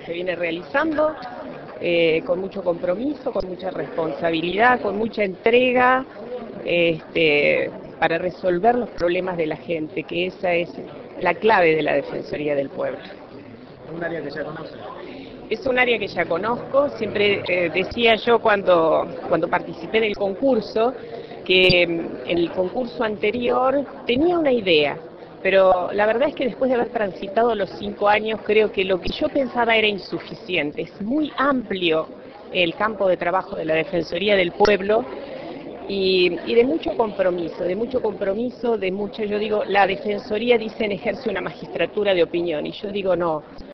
se viene realizando con mucho compromiso, con mucha responsabilidad, con mucha entrega, para resolver los problemas de la gente, que esa es la clave de la Defensoría del Pueblo. ¿Es un área que ya conoce? Es un área que ya conozco. Siempre decía yo cuando participé del concurso, que en el concurso anterior tenía una idea, pero la verdad es que después de haber transitado los 5 años, creo que lo que yo pensaba era insuficiente. Es muy amplio el campo de trabajo de la Defensoría del Pueblo y de mucho compromiso, yo digo, la Defensoría, dicen, ejerce una magistratura de opinión, y yo digo, no,